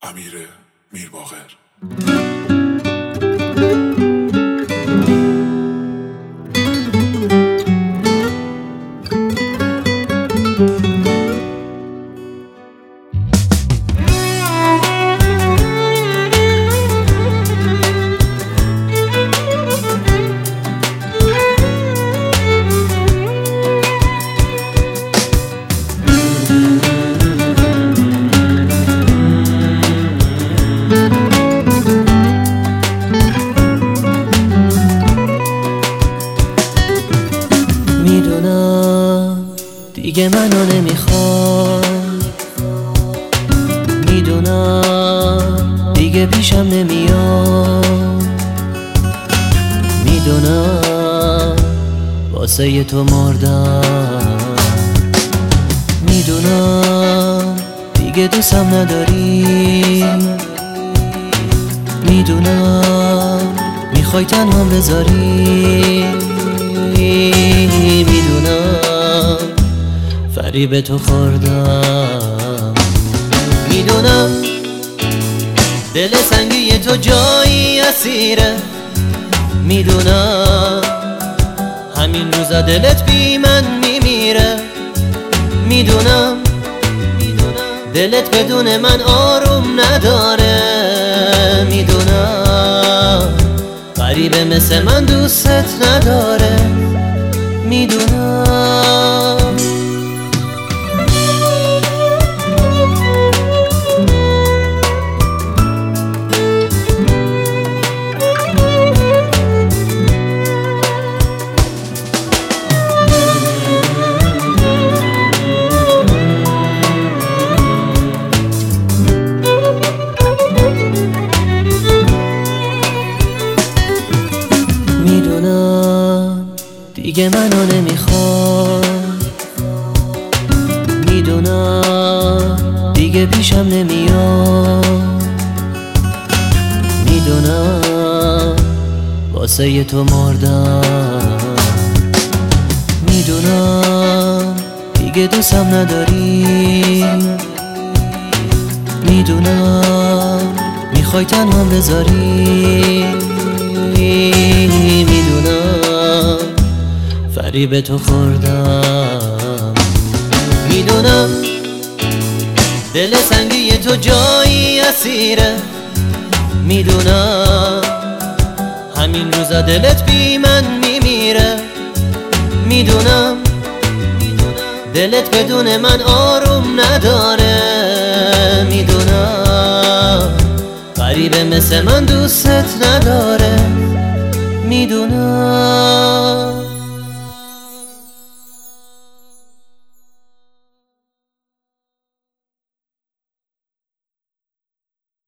امیر میرباقر. میدونم دیگه منو نمیخوای، میدونم دیگه پیشم نمیاد، میدونم واسه تو مردم، میدونم دیگه دوستم نداری، میدونم میخوای تنهام بذاری، میدونم فریب تو خوردم، میدونم دل سنگی تو جایی اسیره، میدونم همین روزا دلت بی من میمیره، میدونم دلت بدون من آروم نداره، میدونم غریبه مثل من دوستت نداره، میدونم میدونم دیگه منو نمیخوای، میدونم دیگه پیشم نمیاد، میدونم واسه تو مردم، میدونم دیگه دوستم نداری، میدونم میخوای تنهام بذاری، میدونم فریب تو خوردم، میدونم دل سنگی تو جایی اسیره، میدونم همین روزا دلت بی من میمیره، میدونم دلت بدون من آروم نداره، میدونم غریبه مثل من دوستت نداره، میدونم